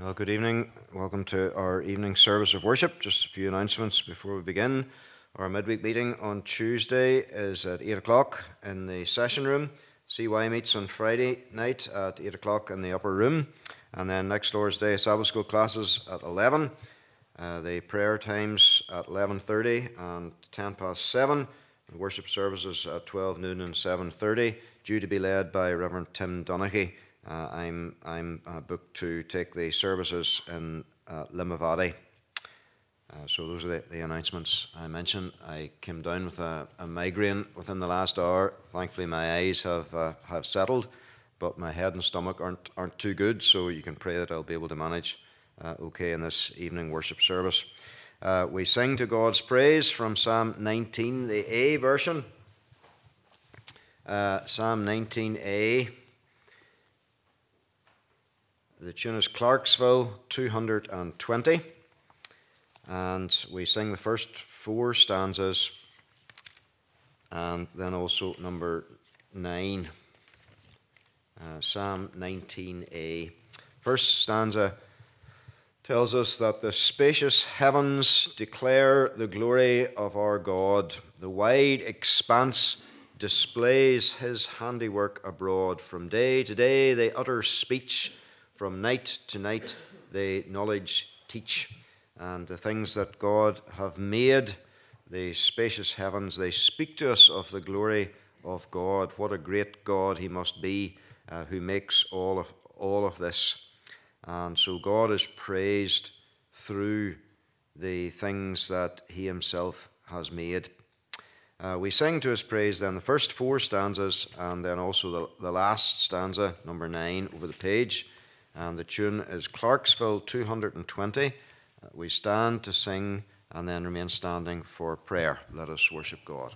Well, good evening. Welcome to our evening service of worship. Just a few announcements before we begin. Our midweek meeting on Tuesday is at 8 o'clock in the session room. CY meets on Friday night at 8 o'clock in the upper room. And then next Thursday, Sabbath school classes at 11. The prayer times at 11:30 and 10 past 7. And worship services at 12 noon and 7:30, due to be led by Reverend Tim Donaghy. I'm booked to take the services in Limavady. So those are the announcements I mentioned. I came down with a migraine within the last hour. Thankfully, my eyes have settled, but my head and stomach aren't too good. So you can pray that I'll be able to manage okay in this evening worship service. We sing to God's praise from Psalm 19, the A version. Psalm 19A. The tune is Clarksville 220, and we sing the first four stanzas and then also number 9, Psalm 19a. First stanza tells us that the spacious heavens declare the glory of our God. The wide expanse displays his handiwork abroad. From day to day they utter speech. From night to night they knowledge teach. And the things that God have made, the spacious heavens, they speak to us of the glory of God. What a great God he must be, who makes all of this. And so God is praised through the things that he himself has made. We sing to his praise then the first four stanzas, and then also the last stanza, number 9, over the page. And the tune is Clarksville 220. We stand to sing and then remain standing for prayer. Let us worship God.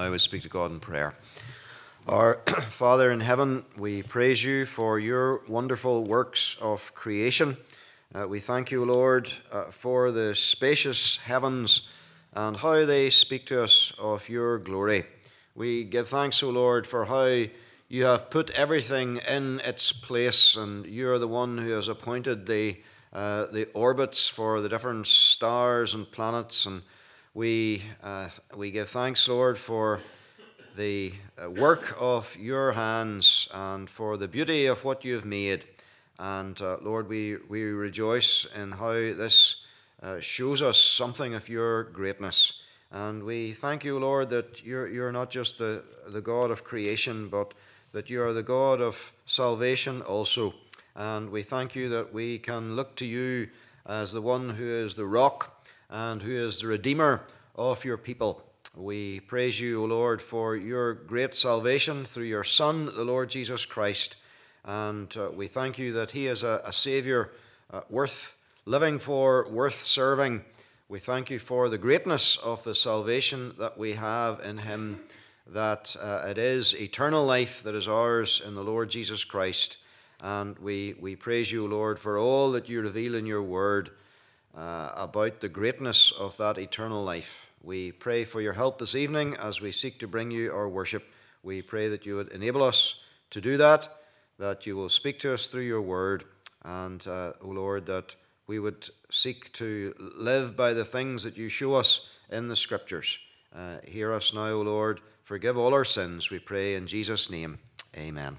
now would speak to God in prayer. Our Father in heaven, we praise you for your wonderful works of creation. We thank you, Lord, for the spacious heavens and how they speak to us of your glory. We give thanks, O Lord, for how you have put everything in its place, and you are the one who has appointed the orbits for the different stars and planets. And we give thanks, Lord, for the work of your hands and for the beauty of what you have made. And Lord, we rejoice in how this shows us something of your greatness. And we thank you, Lord, that you're not just the God of creation, but that you are the God of salvation also. And we thank you that we can look to you as the one who is the rock and who is the redeemer of your people. We praise you, O Lord, for your great salvation through your Son, the Lord Jesus Christ. And we thank you that he is a Saviour worth living for, worth serving. We thank you for the greatness of the salvation that we have in him, that it is eternal life that is ours in the Lord Jesus Christ. And we praise you, Lord, for all that you reveal in your word about the greatness of that eternal life. We pray for your help this evening as we seek to bring you our worship. We pray that you would enable us to do that you will speak to us through your word, and, O Lord, that we would seek to live by the things that you show us in the Scriptures. Hear us now, O Lord. Forgive all our sins, we pray in Jesus' name. Amen.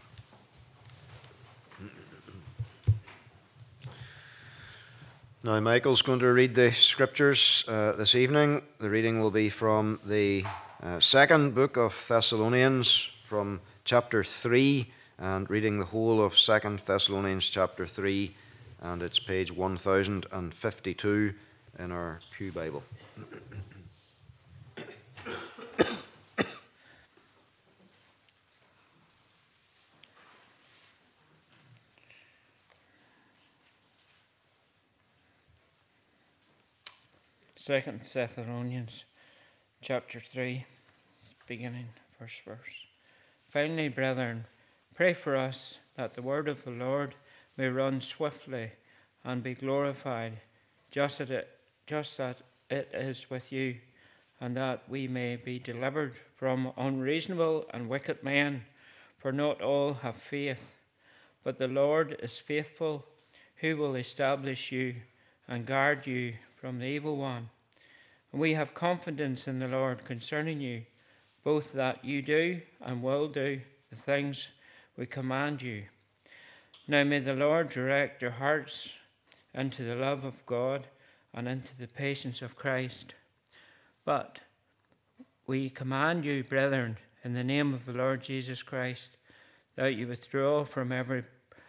Now, Michael's going to read the Scriptures this evening. The reading will be from the second book of Thessalonians, from chapter 3, and reading the whole of 2 Thessalonians chapter 3, and it's page 1052 in our Pew Bible. Second Thessalonians chapter 3, beginning first verse. Finally, brethren, pray for us that the word of the Lord may run swiftly and be glorified, just that it is with you, and that we may be delivered from unreasonable and wicked men, for not all have faith. But the Lord is faithful, who will establish you and guard you from the evil one. And we have confidence in the Lord concerning you, both that you do and will do the things we command you. Now may the Lord direct your hearts into the love of God and into the patience of Christ. But we command you, brethren, in the name of the Lord Jesus Christ, that you withdraw from every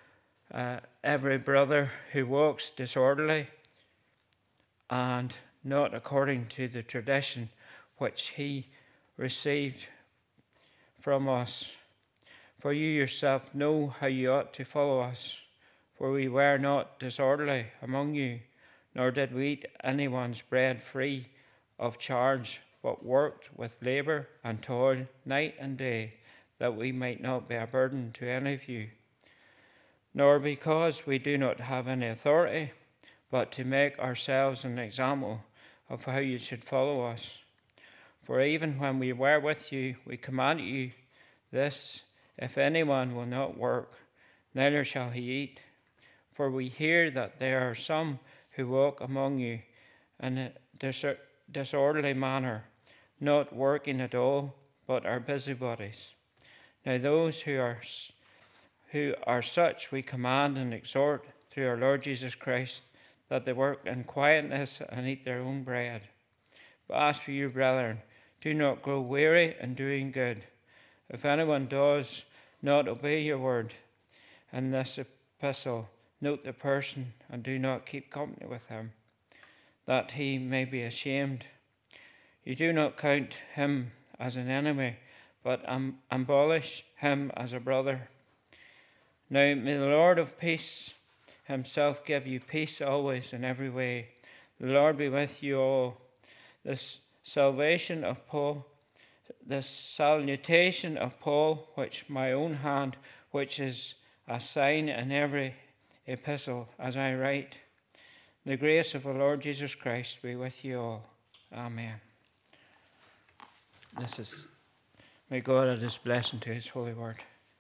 brother who walks disorderly and not according to the tradition which he received from us. For you yourself know how you ought to follow us. For we were not disorderly among you, nor did we eat anyone's bread free of charge, but worked with labour and toil night and day, that we might not be a burden to any of you. Nor because we do not have any authority, but to make ourselves an example of how you should follow us. For even when we were with you, we commanded you this: if anyone will not work, neither shall he eat. For we hear that there are some who walk among you in a disorderly manner, not working at all, but are busybodies. Now those who are such we command and exhort through our Lord Jesus Christ, that they work in quietness and eat their own bread. But as for you, brethren, do not grow weary in doing good. If anyone does not obey your word in this epistle, note the person and do not keep company with him, that he may be ashamed. You do not count him as an enemy, but abolish him as a brother. Now may the Lord of peace himself give you peace always in every way. The Lord be with you all. The salvation of Paul the salutation of Paul, which my own hand, which is a sign in every epistle as I write. The grace of the Lord Jesus Christ be with you all. Amen. May God add his blessing to his holy word.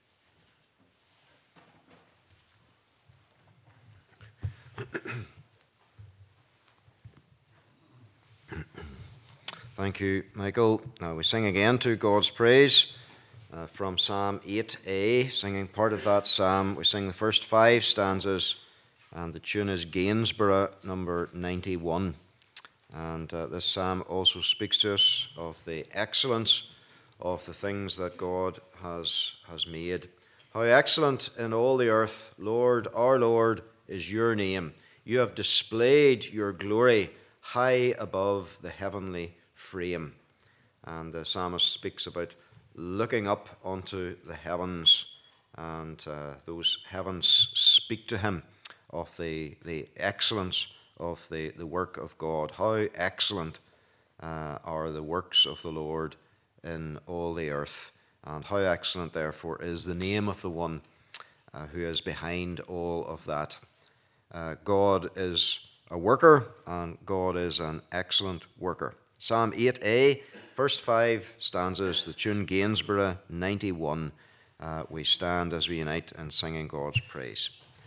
Thank you, Michael. Now we sing again to God's praise from Psalm 8a. Singing part of that psalm, we sing the first 5 stanzas, and the tune is Gainsborough, number 91. And this psalm also speaks to us of the excellence of the things that God has made. How excellent in all the earth, Lord, our Lord, is your name. You have displayed your glory high above the heavenly frame. And the psalmist speaks about looking up onto the heavens, and those heavens speak to him of the excellence of the work of God. How excellent are the works of the Lord in all the earth, and how excellent, therefore, is the name of the one who is behind all of that. God is a worker, and God is an excellent worker. Psalm 8a, first 5 stanzas, the tune Gainsborough 91. We stand as we unite in singing God's praise.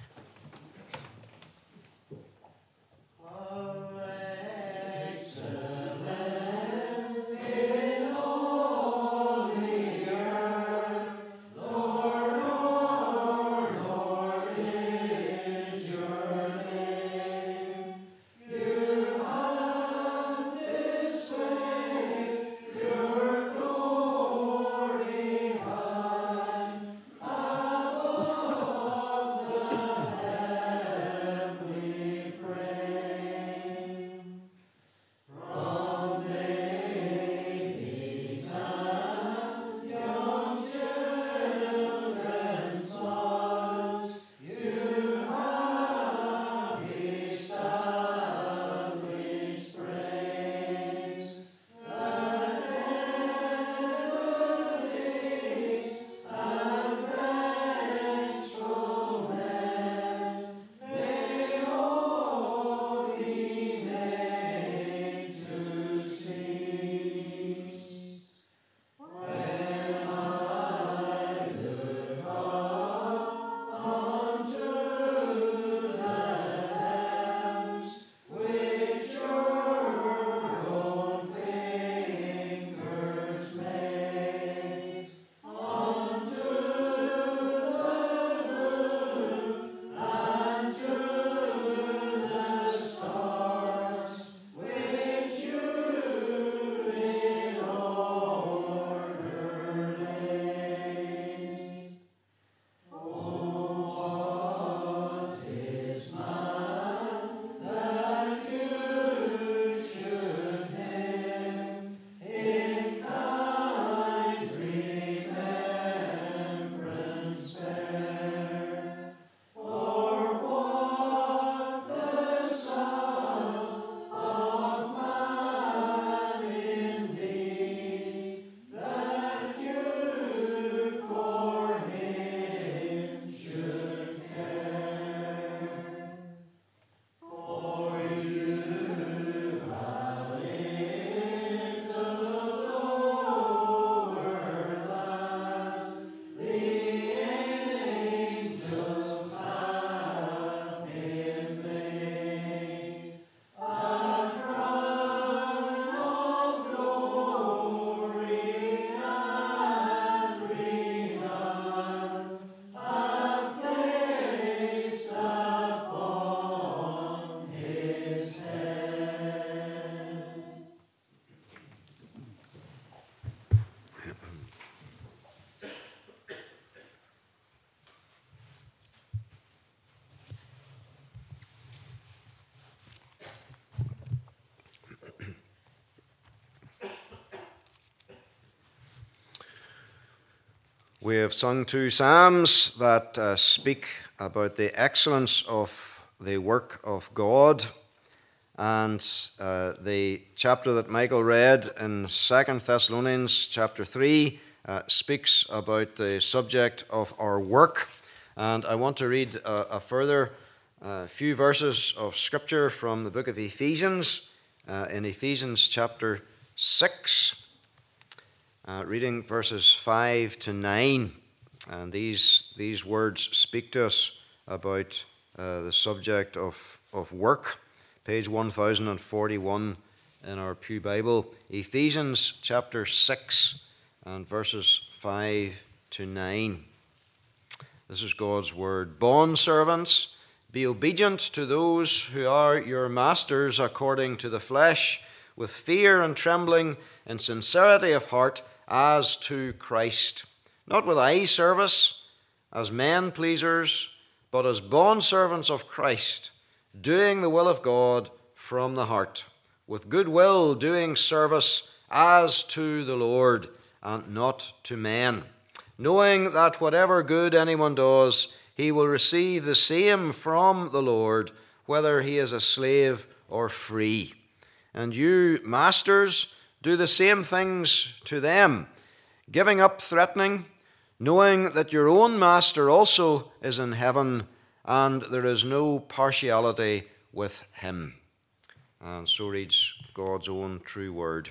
We have sung 2 psalms that speak about the excellence of the work of God, And the chapter that Michael read in 2 Thessalonians chapter 3 speaks about the subject of our work. And I want to read a further few verses of Scripture from the book of Ephesians, in Ephesians chapter 6, reading verses 5 to 9. And these words speak to us about the subject of work. Page 1041 in our Pew Bible. Ephesians chapter 6 and verses 5 to 9. This is God's word. Bondservants, be obedient to those who are your masters according to the flesh, with fear and trembling and sincerity of heart, as to Christ, not with eye service, as men pleasers, but as bondservants of Christ, doing the will of God from the heart, with good will doing service as to the Lord and not to men, knowing that whatever good anyone does, he will receive the same from the Lord, whether he is a slave or free. And you, masters, do the same things to them, giving up threatening, knowing that your own master also is in heaven, and there is no partiality with him. And so reads God's own true word.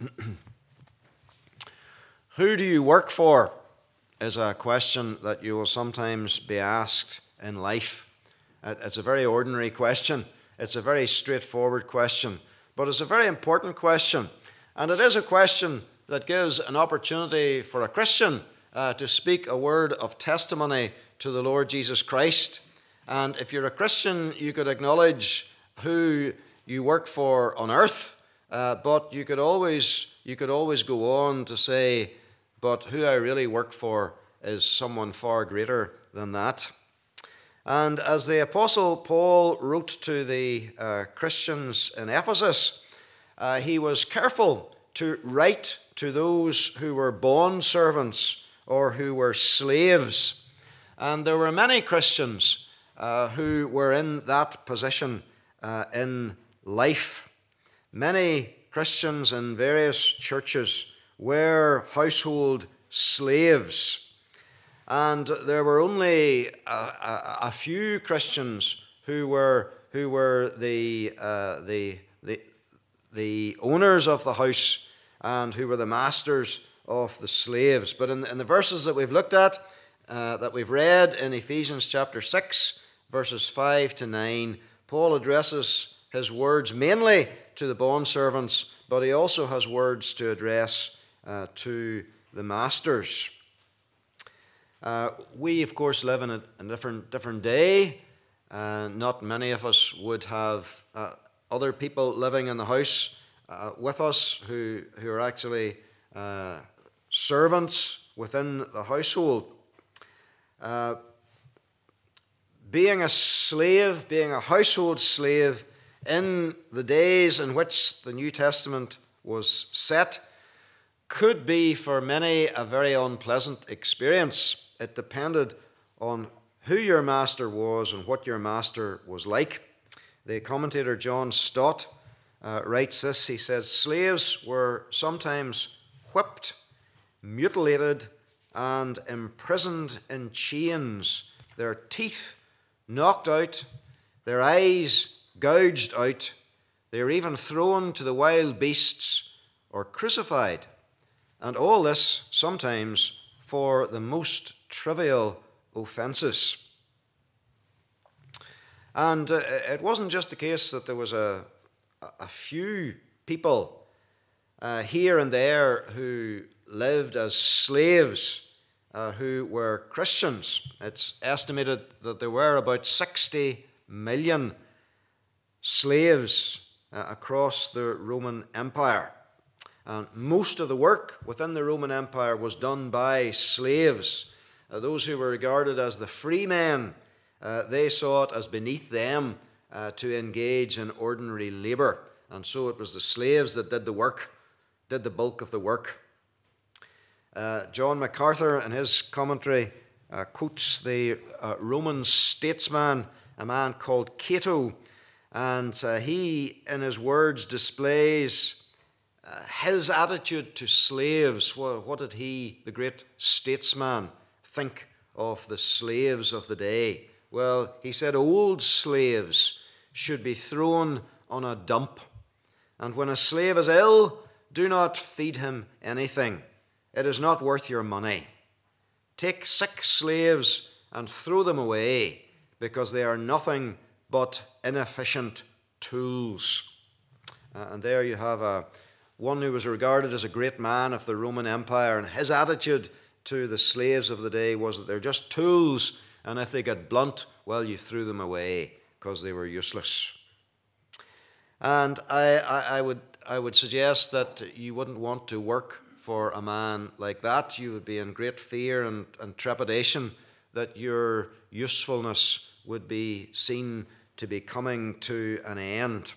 Who do you work for? Is a question that you will sometimes be asked in life. It's a very ordinary question. It's a very straightforward question. But it's a very important question. And it is a question that gives an opportunity for a Christian to speak a word of testimony to the Lord Jesus Christ. And if you're a Christian, you could acknowledge who you work for on earth, but you could always go on to say, but who I really work for is someone far greater than that. And as the Apostle Paul wrote to the Christians in Ephesus, he was careful to write to those who were bondservants or who were slaves. And there were many Christians who were in that position in life. Many Christians in various churches were household slaves, and there were only a few Christians who were the owners of the house and who were the masters of the slaves. But in the verses that we've looked at, that we've read in Ephesians chapter 6, verses 5 to 9, Paul addresses his words mainly to the bondservants, but he also has words to address to the masters. We, of course, live in a different day. Not many of us would have other people living in the house with us who are actually servants within the household. Being a slave, being a household slave in the days in which the New Testament was set could be for many a very unpleasant experience. It depended on who your master was and what your master was like. The commentator John Stott writes this. He says, slaves were sometimes whipped, mutilated, and imprisoned in chains, their teeth knocked out, their eyes gouged out. They were even thrown to the wild beasts or crucified. And all this sometimes for the most trivial offences. And it wasn't just the case that there was a few people here and there who lived as slaves who were Christians. It's estimated that there were about 60 million slaves across the Roman Empire. And most of the work within the Roman Empire was done by slaves. Those who were regarded as the free men, they saw it as beneath them to engage in ordinary labour. And so it was the slaves that did the work, did the bulk of the work. John MacArthur, in his commentary, quotes the Roman statesman, a man called Cato, And he, in his words, displays his attitude to slaves. What did he, the great statesman, think of the slaves of the day? Well, he said old slaves should be thrown on a dump. And when a slave is ill, do not feed him anything. It is not worth your money. Take sick slaves and throw them away, because they are nothing but inefficient tools. And there you have one who was regarded as a great man of the Roman Empire, and his attitude to the slaves of the day was that they're just tools, and if they got blunt, well, you threw them away because they were useless. And I would suggest that you wouldn't want to work for a man like that. You would be in great fear and trepidation that your usefulness would be seen to be coming to an end.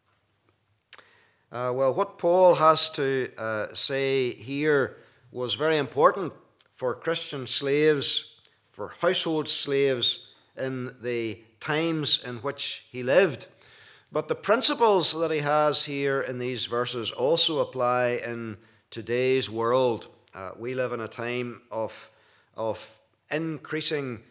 Well, what Paul has to say here was very important for Christian slaves, for household slaves in the times in which he lived. But the principles that he has here in these verses also apply in today's world. We live in a time of increasing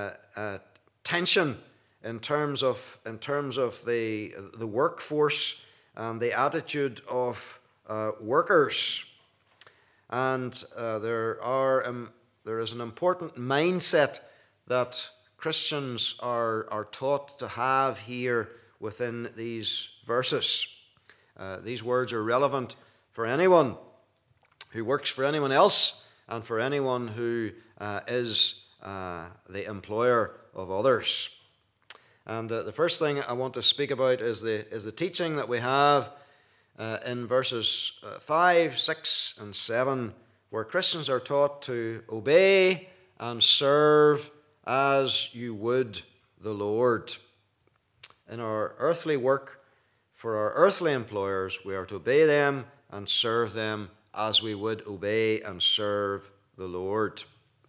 tension in terms of the workforce and the attitude of workers. And there is an important mindset that Christians are taught to have here within these verses. These words are relevant for anyone who works for anyone else and for anyone who is the employer of others. And the first thing I want to speak about is the teaching that we have in verses 5, 6, and 7, where Christians are taught to obey and serve as you would the Lord. In our earthly work, for our earthly employers, we are to obey them and serve them as we would obey and serve the Lord.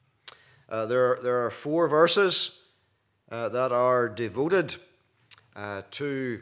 There are 4 verses that are devoted to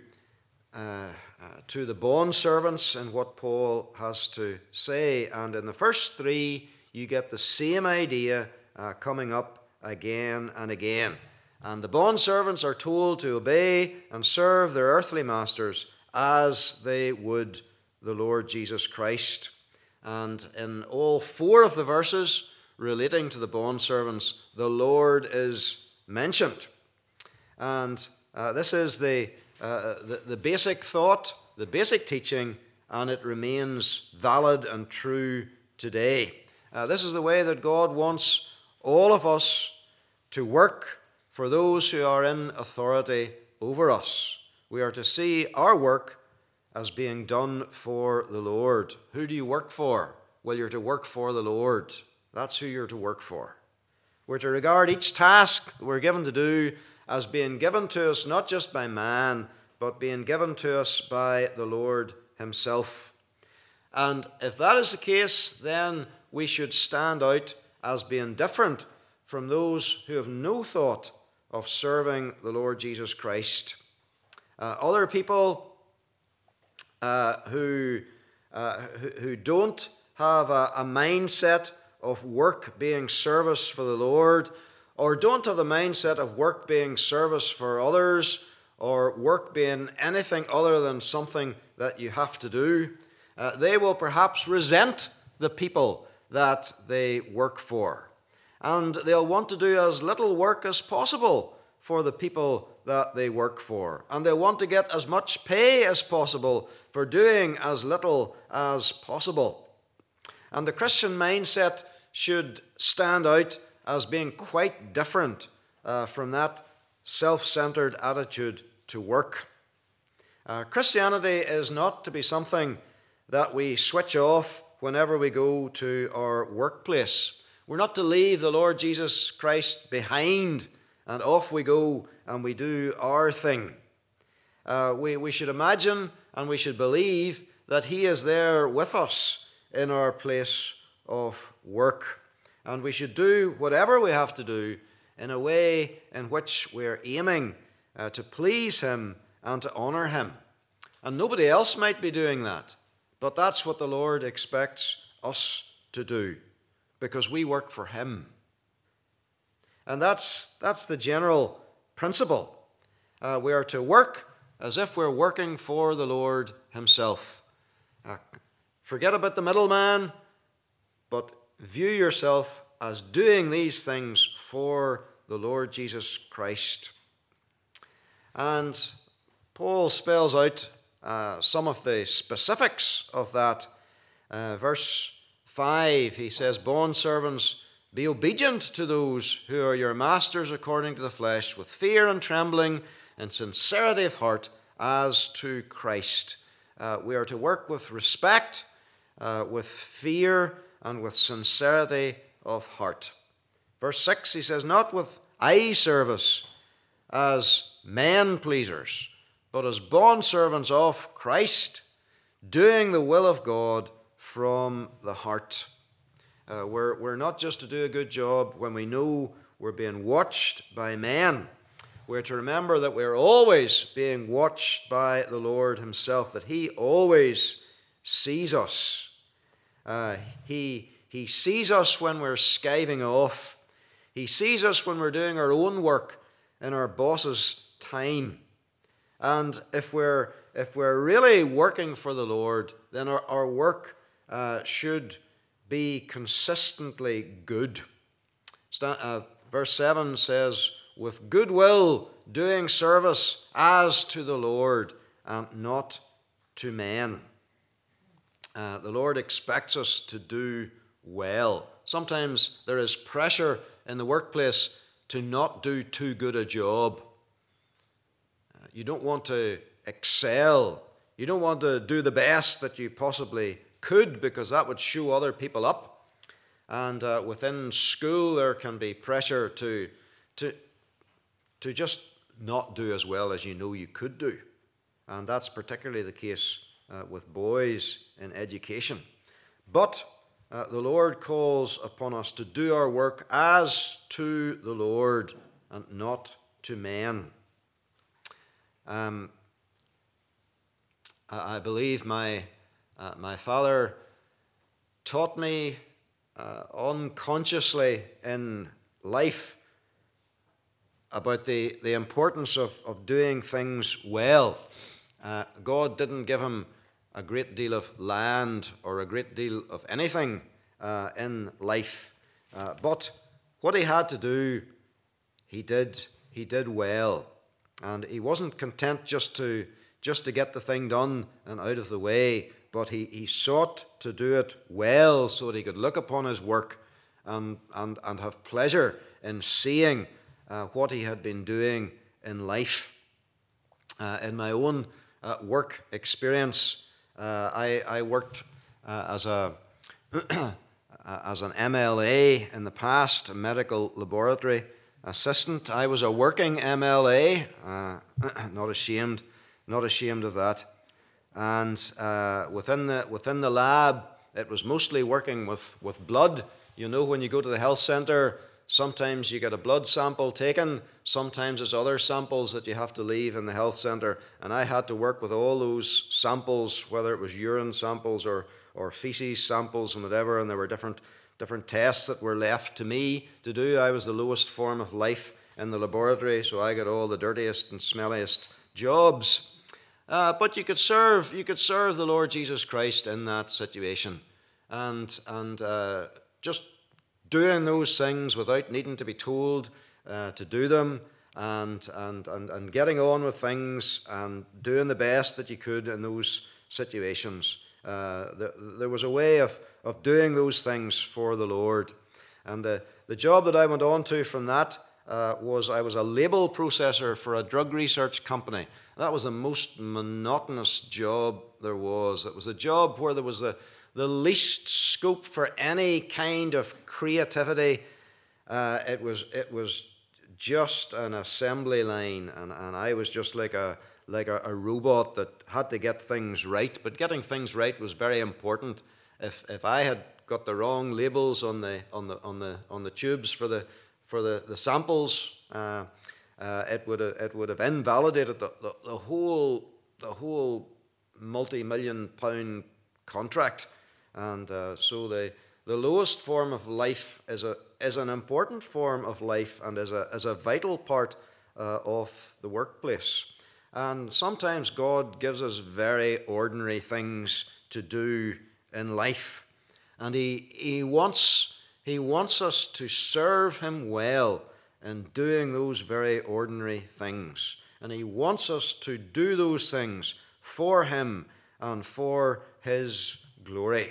the bondservants and what Paul has to say. And in the first 3, you get the same idea coming up again and again. And the bondservants are told to obey and serve their earthly masters as they would the Lord Jesus Christ. And in all 4 of the verses relating to the bondservants, the Lord is mentioned. And this is the basic thought, the basic teaching, and it remains valid and true today. This is the way that God wants all of us to work for those who are in authority over us. We are to see our work as being done for the Lord. Who do you work for? Well, you're to work for the Lord. That's who you're to work for. We're to regard each task that we're given to do as being given to us not just by man, but being given to us by the Lord himself. And if that is the case, then we should stand out as being different from those who have no thought of serving the Lord Jesus Christ. Other people who don't have a mindset of work being service for the Lord, or don't have the mindset of work being service for others, or work being anything other than something that you have to do, they will perhaps resent the people that they work for. And they'll want to do as little work as possible for the people that they work for. And they'll want to get as much pay as possible for doing as little as possible. And the Christian mindset should stand out as being quite different from that self-centered attitude to work. Christianity is not to be something that we switch off whenever we go to our workplace. We're not to leave the Lord Jesus Christ behind and off we go and we do our thing. We should imagine and we should believe that he is there with us in our place of work. And we should do whatever we have to do in a way in which we're aiming to please him and to honor him. And nobody else might be doing that, but that's what the Lord expects us to do, because we work for him. And that's the general principle. We are to work as if we're working for the Lord himself. Forget about the middleman, but view yourself as doing these things for the Lord Jesus Christ. And Paul spells out some of the specifics of that. Verse 5, he says, "Bondservants, be obedient to those who are your masters according to the flesh, with fear and trembling and sincerity of heart, as to Christ." We are to work with respect, with fear, and with sincerity of heart. Verse 6, he says, "Not with eye service as men pleasers, but as bondservants of Christ, doing the will of God from the heart." We're not just to do a good job when we know we're being watched by men. We're to remember that we're always being watched by the Lord himself, that he always sees us. He sees us when we're skiving off. He sees us when we're doing our own work in our boss's time. And if we're really working for the Lord, then our work should be consistently good. Verse 7 says, "With good will doing service as to the Lord and not to men." The Lord expects us to do well. Sometimes there is pressure in the workplace to not do too good a job. You don't want to excel. You don't want to do the best that you possibly could, because that would show other people up. And within school there can be pressure to just not do as well as you know you could do. And that's particularly the case with boys in education. But the Lord calls upon us to do our work as to the Lord and not to men. I believe my father taught me unconsciously in life about the importance of doing things well. God didn't give him a great deal of land or a great deal of anything in life, but what he had to do, he did well, and he wasn't content just to get the thing done and out of the way, but he sought to do it well so that he could look upon his work and have pleasure in seeing what he had been doing in life. In my own work experience, I worked as an MLA in the past, a medical laboratory assistant. I was a working MLA, not ashamed of that. And within the lab, it was mostly working with blood. You know, when you go to the health centre, sometimes you get a blood sample taken, sometimes there's other samples that you have to leave in the health centre, and I had to work with all those samples, whether it was urine samples or feces samples and whatever, and there were different tests that were left to me to do. I was the lowest form of life in the laboratory, so I got all the dirtiest and smelliest jobs. But you could serve the Lord Jesus Christ in that situation, and just doing those things without needing to be told to do them, and getting on with things and doing the best that you could in those situations. There was a way of doing those things for the Lord. And the job that I went on to from that was I was a label processor for a drug research company. That was the most monotonous job there was. It was a job where there was the least scope for any kind of creativity. It was just an assembly line, and I was just like a robot that had to get things right. But getting things right was very important. If I had got the wrong labels on the tubes for the samples, It would have invalidated the whole multi-million-pound contract. And so the lowest form of life is an important form of life and is a vital part of the workplace. And sometimes God gives us very ordinary things to do in life, and He wants us to serve Him well in doing those very ordinary things, and He wants us to do those things for Him and for His glory.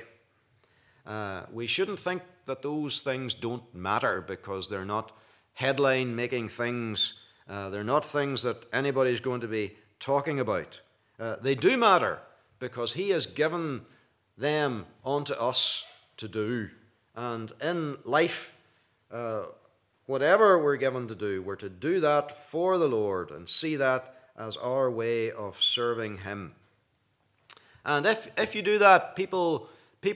We shouldn't think that those things don't matter because they're not headline-making things. They're not things that anybody's going to be talking about. They do matter because He has given them unto us to do. And in life, whatever we're given to do, we're to do that for the Lord and see that as our way of serving Him. And if you do that, people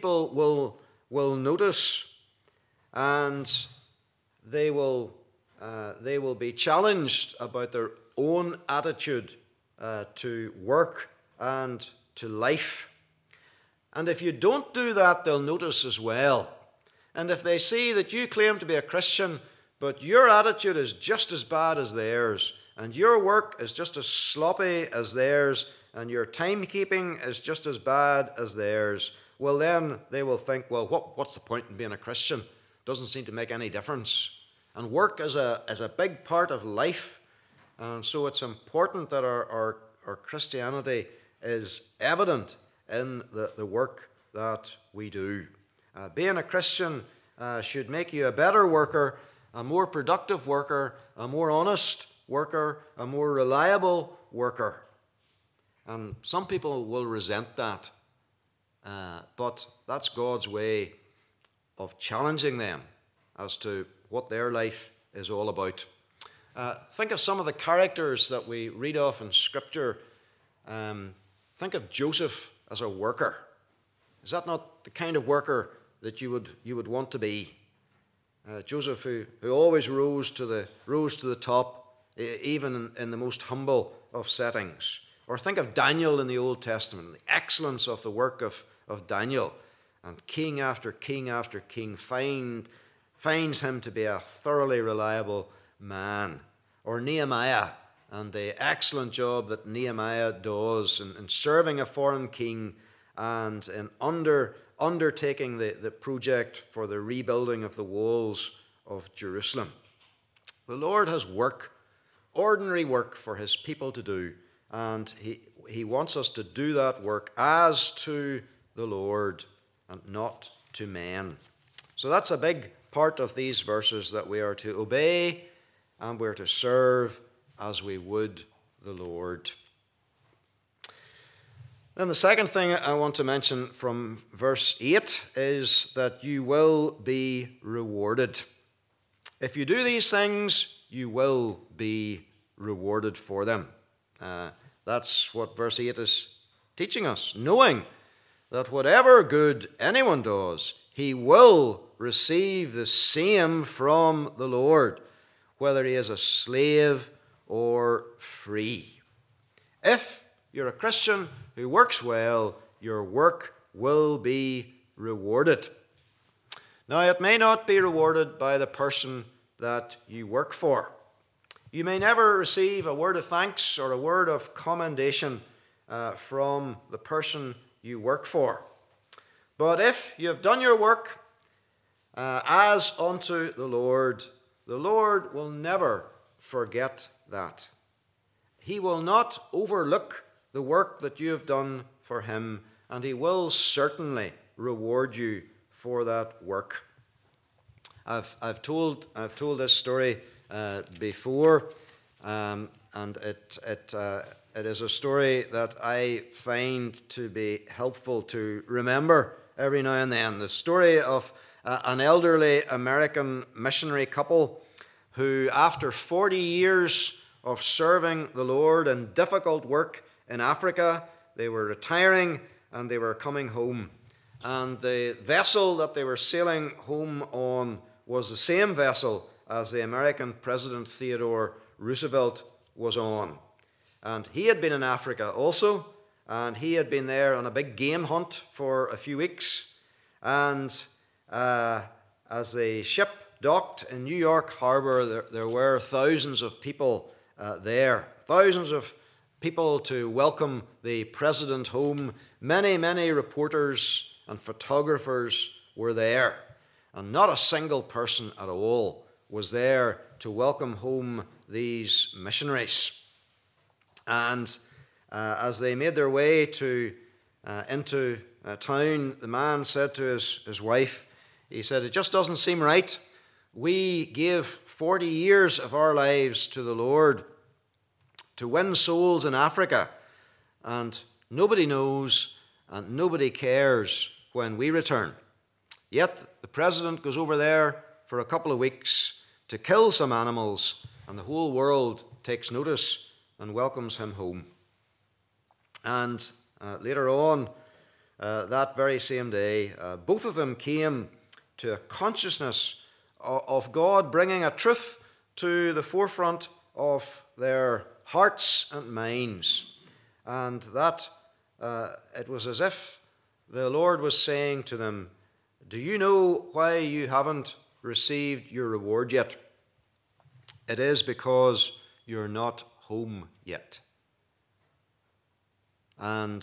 will notice, and they will be challenged about their own attitude to work and to life. And if you don't do that, they'll notice as well. And if they see that you claim to be a Christian, but your attitude is just as bad as theirs, and your work is just as sloppy as theirs, and your timekeeping is just as bad as theirs, well, then they will think, well, what's the point in being a Christian? Doesn't seem to make any difference. And work is a big part of life. And so it's important that our Christianity is evident in the work that we do. Being a Christian should make you a better worker, a more productive worker, a more honest worker, a more reliable worker. And some people will resent that. But that's God's way of challenging them as to what their life is all about. Think of some of the characters that we read of in Scripture. Think of Joseph as a worker. Is that not the kind of worker that you would want to be? Joseph, who always rose to the top, even in the most humble of settings. Or think of Daniel in the Old Testament, the excellence of the work of Daniel. And king after king after king finds him to be a thoroughly reliable man. Or Nehemiah, and the excellent job that Nehemiah does in serving a foreign king and in undertaking the project for the rebuilding of the walls of Jerusalem. The Lord has work, ordinary work for His people to do, and He wants us to do that work as to the Lord and not to men. So that's a big part of these verses, that we are to obey and we're to serve as we would the Lord. Then the second thing I want to mention from verse 8 is that you will be rewarded. If you do these things, you will be rewarded for them. That's what verse 8 is teaching us, knowing that whatever good anyone does, he will receive the same from the Lord, whether he is a slave or free. If you're a Christian who works well, your work will be rewarded. Now, it may not be rewarded by the person that you work for. You may never receive a word of thanks or a word of commendation from the person you work for. But if you have done your work as unto the Lord will never forget that. He will not overlook the work that you have done for Him, and He will certainly reward you for that work. I've told this story before, and it is a story that I find to be helpful to remember every now and then. The story of an elderly American missionary couple who, after 40 years of serving the Lord in difficult work in Africa, they were retiring and they were coming home. And the vessel that they were sailing home on was the same vessel as the American President Theodore Roosevelt was on. And he had been in Africa also, and he had been there on a big game hunt for a few weeks. And as the ship docked in New York Harbor, there were thousands of people there, thousands of people to welcome the president home. Many, many reporters and photographers were there, and not a single person at all was there to welcome home these missionaries. And as they made their way into town, the man said to his wife, he said, "It just doesn't seem right. We gave 40 years of our lives to the Lord to win souls in Africa, and nobody knows and nobody cares when we return. Yet the president goes over there for a couple of weeks to kill some animals, and the whole world takes notice and welcomes him home." And later on, that very same day, both of them came to a consciousness of God bringing a truth to the forefront of their hearts and minds. And that it was as if the Lord was saying to them, "Do you know why you haven't received your reward yet? It is because you're not home yet." And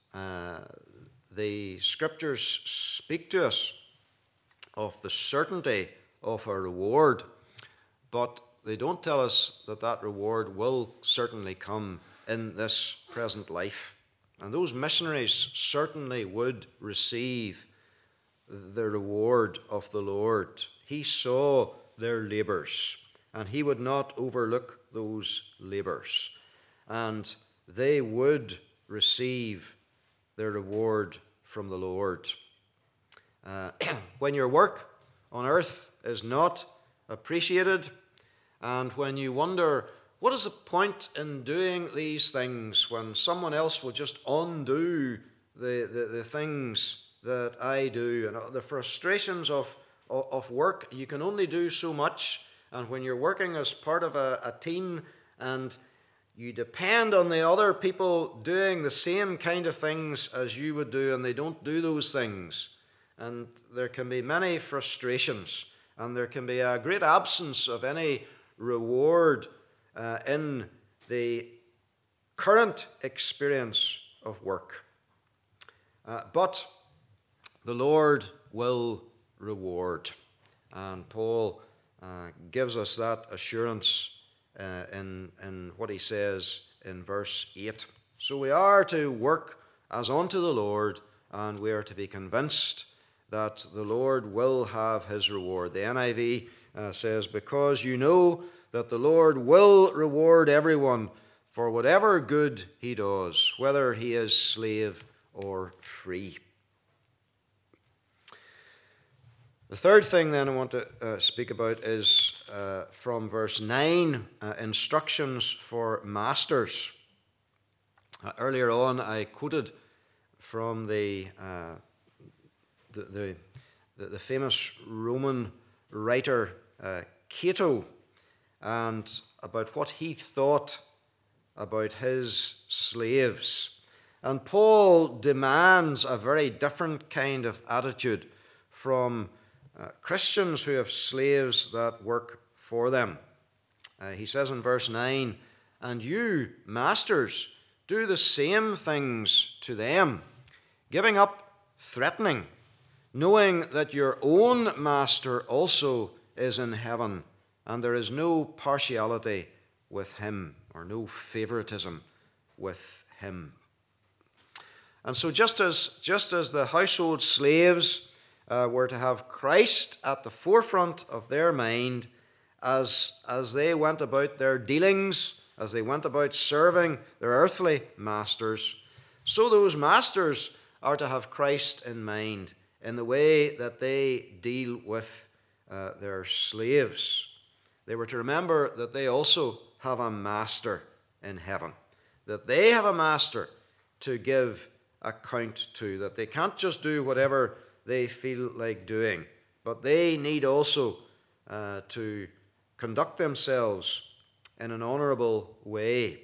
the scriptures speak to us of the certainty of a reward, but they don't tell us that that reward will certainly come in this present life. And those missionaries certainly would receive the reward of the Lord. He saw their labours, and he would not overlook those labours. And they would receive their reward from the Lord. When your work on earth is not appreciated, and when you wonder, what is the point in doing these things when someone else will just undo the things that I do? And the frustrations of work, you can only do so much. And when you're working as part of a team and you depend on the other people doing the same kind of things as you would do, and they don't do those things, and there can be many frustrations, and there can be a great absence of any reward in the current experience of work. But the Lord will reward. And Paul gives us that assurance in what he says in verse 8. So we are to work as unto the Lord, and we are to be convinced that the Lord will have his reward. The NIV says, "Because you know that the Lord will reward everyone for whatever good he does, whether he is slave or free." The third thing then I want to speak about is from verse 9, instructions for masters. Earlier on I quoted from the famous Roman writer Cato, and about what he thought about his slaves. And Paul demands a very different kind of attitude from Christians who have slaves that work for them. He says in verse 9, "And you, masters, do the same things to them, giving up threatening, knowing that your own master also is in heaven, and there is no partiality with him," or no favoritism with him. And so just as the household slaves were to have Christ at the forefront of their mind as they went about their dealings, as they went about serving their earthly masters, so those masters are to have Christ in mind in the way that they deal with their slaves. They were to remember that they also have a master in heaven, that they have a master to give account to, that they can't just do whatever they feel like doing, but they need also to conduct themselves in an honourable way.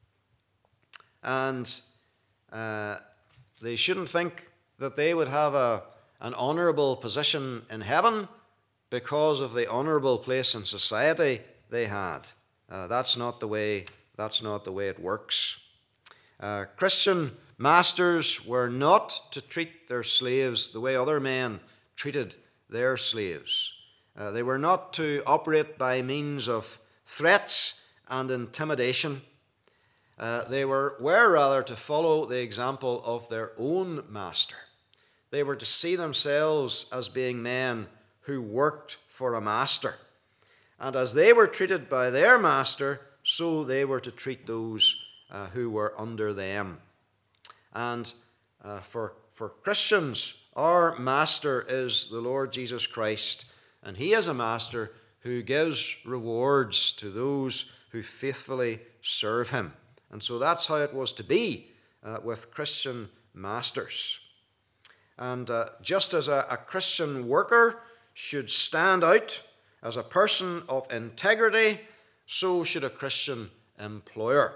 And they shouldn't think that they would have an honourable position in heaven because of the honourable place in society they had. That's not the way it works. Christian masters were not to treat their slaves the way other men treated their slaves. They were not to operate by means of threats and intimidation. They were rather to follow the example of their own master. They were to see themselves as being men who worked for a master. And as they were treated by their master, so they were to treat those who were under them. And for Christians, our master is the Lord Jesus Christ, and he is a master who gives rewards to those who faithfully serve him. And so that's how it was to be with Christian masters. And just as a Christian worker should stand out as a person of integrity, so should a Christian employer.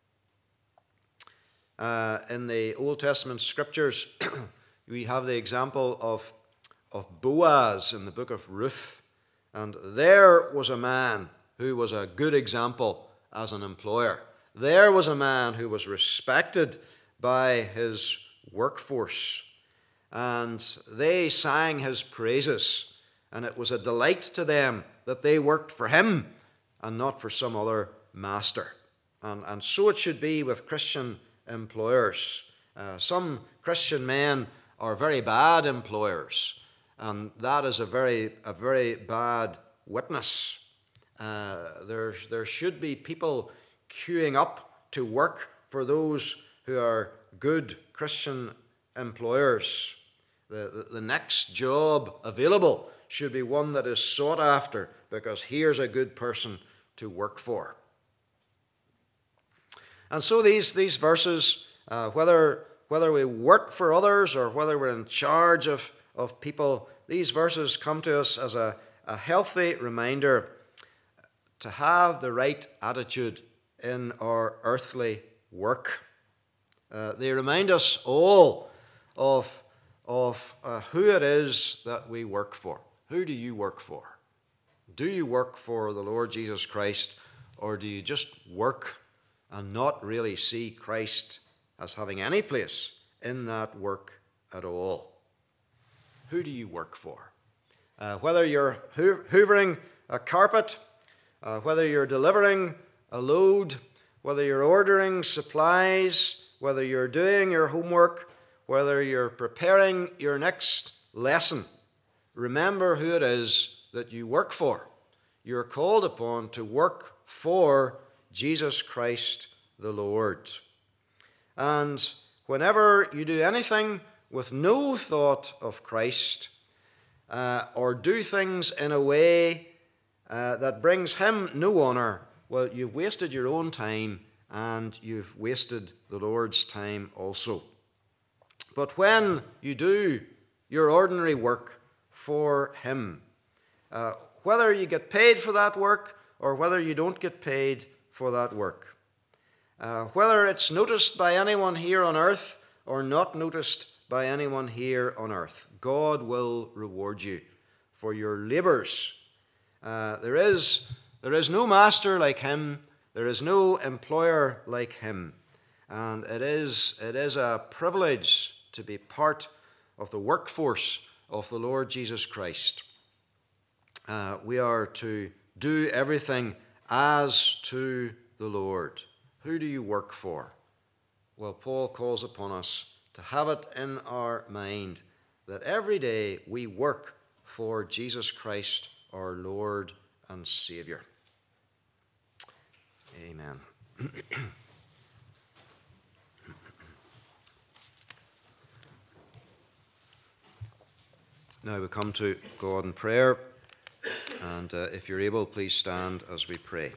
In the Old Testament scriptures, we have the example of Boaz in the book of Ruth. And there was a man who was a good example as an employer. There was a man who was respected by his workforce. And they sang his praises. And it was a delight to them that they worked for him and not for some other master. And so it should be with Christian employers. Some Christian men are very bad employers, and that is a very bad witness. There should be people queuing up to work for those who are good Christian employers. The next job available should be one that is sought after, because here's a good person to work for. And so these verses, whether we work for others or whether we're in charge of people, these verses come to us as a healthy reminder to have the right attitude in our earthly work. They remind us all of who it is that we work for. Who do you work for? Do you work for the Lord Jesus Christ, or do you just work and not really see Christ as having any place in that work at all? Who do you work for? Whether you're hoovering a carpet, whether you're delivering a load, whether you're ordering supplies, whether you're doing your homework, whether you're preparing your next lesson, remember who it is that you work for. You're called upon to work for Jesus Christ the Lord. And whenever you do anything with no thought of Christ, or do things in a way that brings him no honor, well, you've wasted your own time and you've wasted the Lord's time also. But when you do your ordinary work for him, whether you get paid for that work or whether you don't get paid for that work, whether it's noticed by anyone here on earth or not noticed by anyone here on earth, God will reward you for your labors. There is no master like him. There is no employer like him. And it is a privilege to be part of the workforce of the Lord Jesus Christ. We are to do everything as to the Lord. Who do you work for? Well, Paul calls upon us to have it in our mind that every day we work for Jesus Christ, our Lord and Savior. Amen. Now we come to God in prayer, and if you're able, please stand as we pray.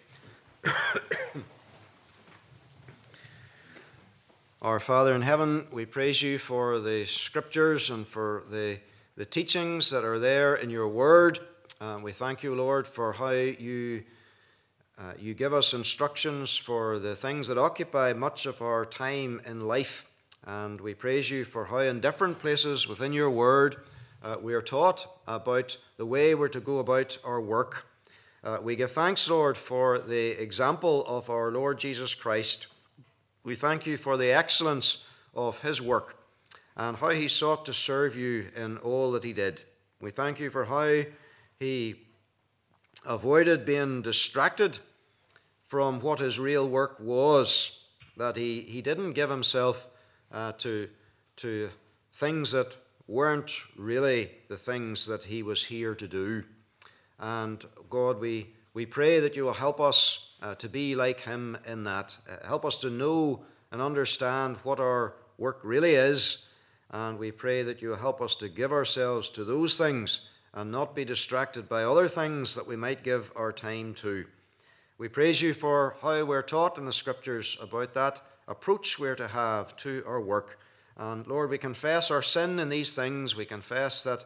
Our Father in heaven, we praise you for the scriptures and for the teachings that are there in your word. We thank you, Lord, for how you You give us instructions for the things that occupy much of our time in life. And we praise you for how in different places within your word we are taught about the way we're to go about our work. We give thanks, Lord, for the example of our Lord Jesus Christ. We thank you for the excellence of his work and how he sought to serve you in all that he did. We thank you for how he avoided being distracted from what his real work was, that he didn't give himself to things that weren't really the things that he was here to do. And God, we pray that you will help us to be like him in that. Help us to know and understand what our work really is. And we pray that you will help us to give ourselves to those things and not be distracted by other things that we might give our time to. We praise you for how we're taught in the Scriptures about that approach we're to have to our work. And Lord, we confess our sin in these things. We confess that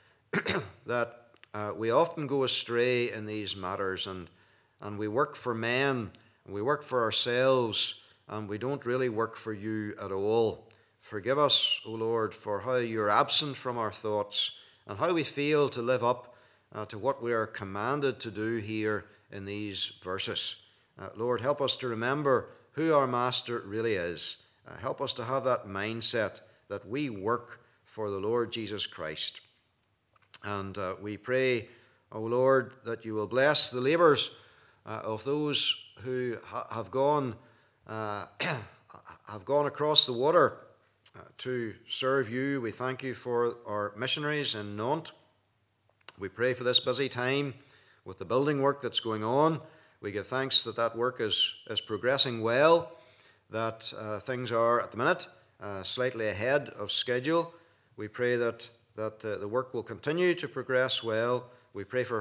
we often go astray in these matters, and we work for men, and we work for ourselves, and we don't really work for you at all. Forgive us, O Lord, for how you're absent from our thoughts and how we fail to live up to what we are commanded to do here in these verses. Lord, help us to remember who our Master really is. Help us to have that mindset that we work for the Lord Jesus Christ. And we pray, O Lord, that you will bless the labours of those who have gone across the water to serve you. We thank you for our missionaries in Nantes. We pray for this busy time with the building work that's going on. We give thanks that that work is progressing well, that things are at the minute slightly ahead of schedule. We pray that the work will continue to progress well. We pray for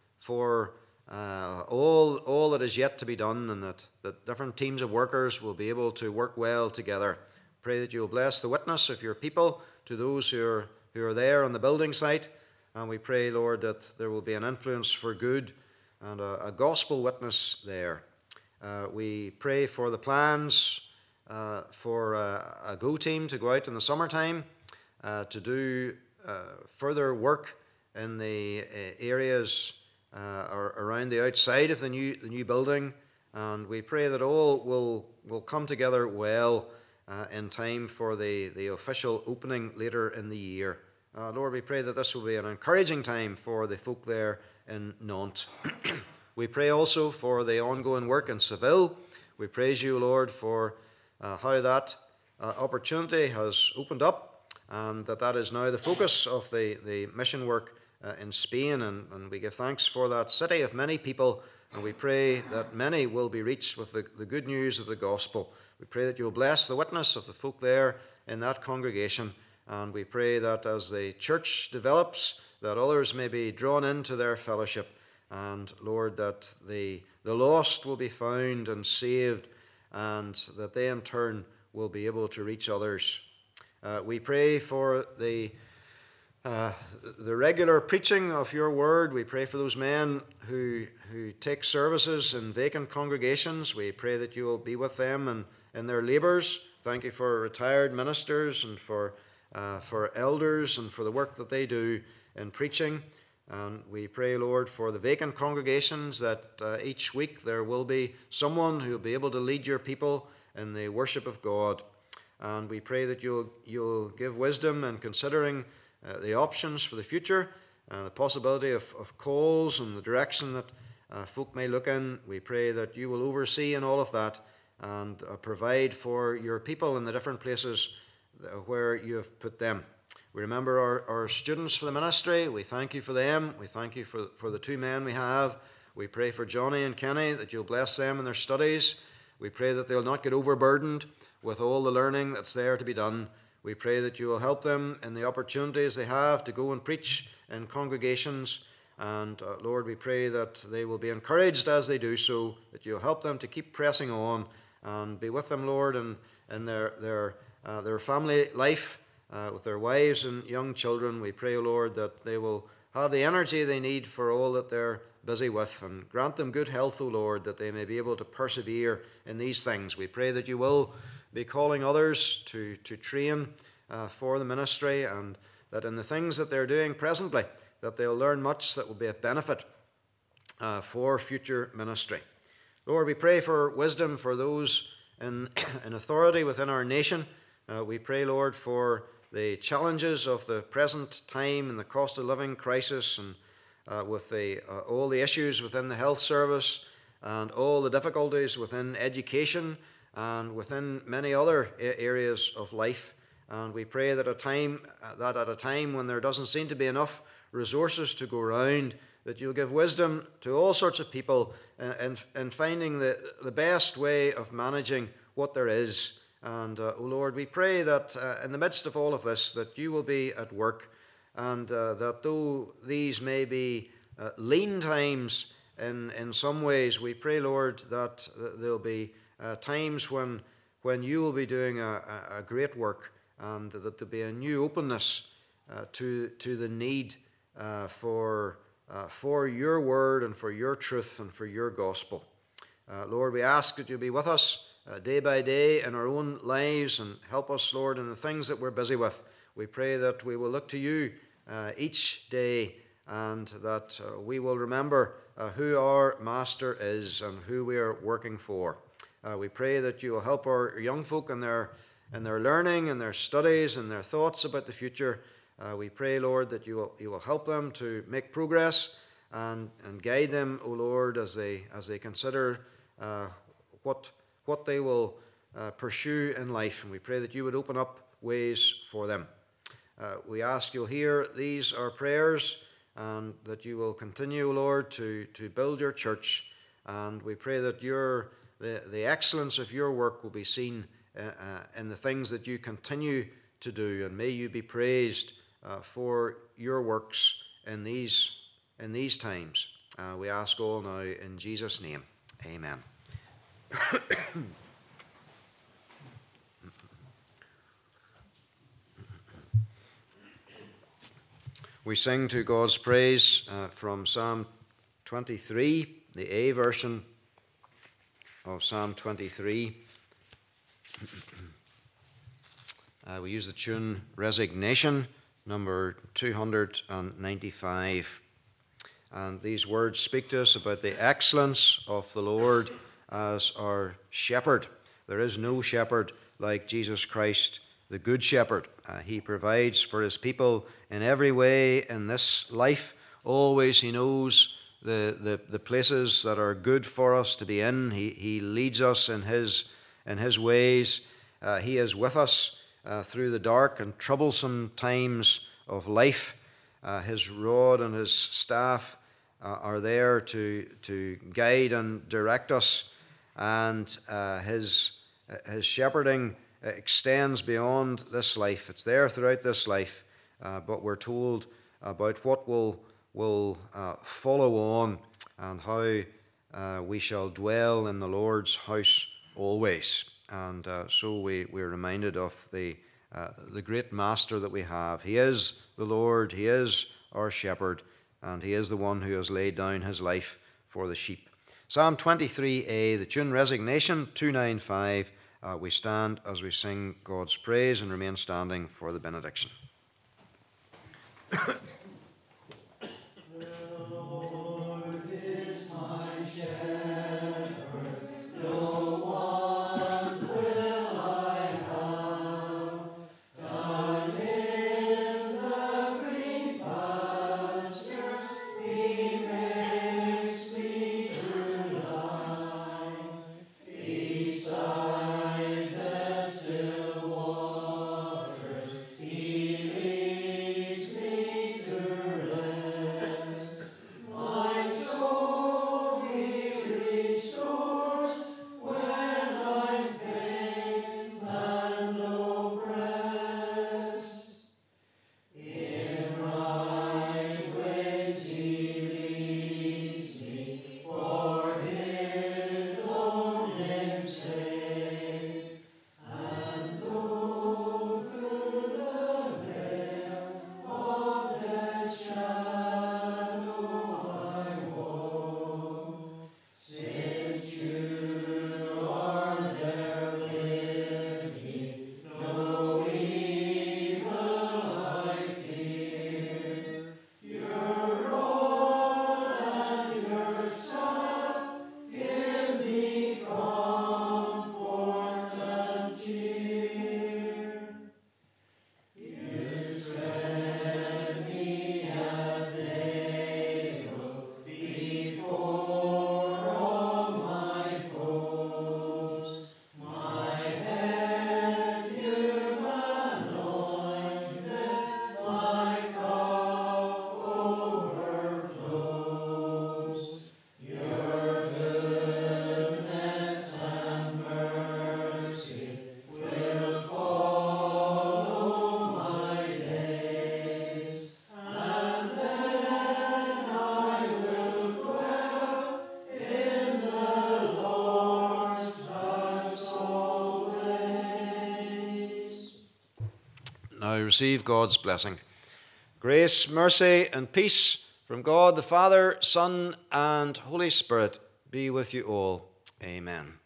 all that is yet to be done, and that different teams of workers will be able to work well together. Pray that you will bless the witness of your people to those who are there on the building site. And we pray, Lord, that there will be an influence for good and a gospel witness there. We pray for the plans for a Go team to go out in the summertime to do further work in the areas around the outside of the new building. And we pray that all will come together well in time for the official opening later in the year. Lord, we pray that this will be an encouraging time for the folk there in Nantes. We pray also for the ongoing work in Seville. We praise you, Lord, for how that opportunity has opened up, and that is now the focus of the mission work in Spain. And we give thanks for that city of many people, and we pray that many will be reached with the good news of the gospel. We pray that you will bless the witness of the folk there in that congregation. And we pray that as the church develops, that others may be drawn into their fellowship. And Lord, that the lost will be found and saved, and that they in turn will be able to reach others. We pray for the regular preaching of your word. We pray for those men who take services in vacant congregations. We pray that you will be with them and in their labours. Thank you for retired ministers and for elders and for the work that they do in preaching. And we pray, Lord, for the vacant congregations, that each week there will be someone who will be able to lead your people in the worship of God. And we pray that you'll give wisdom in considering the options for the future, the possibility of calls and the direction that folk may look in. We pray that you will oversee in all of that and provide for your people in the different places where you have put them. We remember our students for the ministry. We thank you for them. We thank you for the two men we have. We pray for Johnny and Kenny, that you'll bless them in their studies. We pray that they'll not get overburdened with all the learning that's there to be done. We pray that you will help them in the opportunities they have to go and preach in congregations. And Lord, we pray that they will be encouraged as they do so, that you'll help them to keep pressing on and be with them, Lord, in their family life, with their wives and young children. We pray, Lord, that they will have the energy they need for all that they're busy with, and grant them good health, O Lord, that they may be able to persevere in these things. We pray that you will be calling others to train for the ministry, and that in the things that they're doing presently, that they'll learn much that will be of benefit for future ministry. Lord, we pray for wisdom for those in authority within our nation. We pray, Lord, for the challenges of the present time and the cost of living crisis, and with all the issues within the health service and all the difficulties within education and within many other areas of life. And we pray that at a time when there doesn't seem to be enough resources to go around, that you'll give wisdom to all sorts of people in finding the best way of managing what there is. And, O Lord, we pray that in the midst of all of this, that you will be at work, and that though these may be lean times in some ways, we pray, Lord, that there'll be times when you will be doing a great work, and that there'll be a new openness to the need for your word and for your truth and for your gospel. Lord, we ask that you'll be with us day by day in our own lives, and help us, Lord, in the things that we're busy with. We pray that we will look to you each day, and that we will remember who our Master is and who we are working for. We pray that you will help our young folk in their learning and their studies and their thoughts about the future. We pray, Lord, that you will help them to make progress and guide them, O Lord, as they consider what they will pursue in life. And we pray that you would open up ways for them. We ask you'll hear these our prayers, and that you will continue, Lord, to build your church. And we pray that the excellence of your work will be seen in the things that you continue to do. And may you be praised for your works in these times. We ask all now in Jesus' name. Amen. We sing to God's praise from Psalm 23, the A version of Psalm 23. We use the tune Resignation, number 295. And these words speak to us about the excellence of the Lord as our shepherd. There is no shepherd like Jesus Christ, the Good Shepherd. He provides for his people in every way in this life. Always he knows the places that are good for us to be in. He leads us in his ways. He is with us through the dark and troublesome times of life. His rod and his staff are there to guide and direct us, and his shepherding extends beyond this life. It's there throughout this life, but we're told about what will follow on, and how we shall dwell in the Lord's house always. And so we're reminded of the great Master that we have. He is the Lord, he is our shepherd, and he is the one who has laid down his life for the sheep. Psalm 23a, the tune Resignation, 295. We stand as we sing God's praise and remain standing for the benediction. Now receive God's blessing. Grace, mercy, and peace from God the Father, Son, and Holy Spirit be with you all. Amen.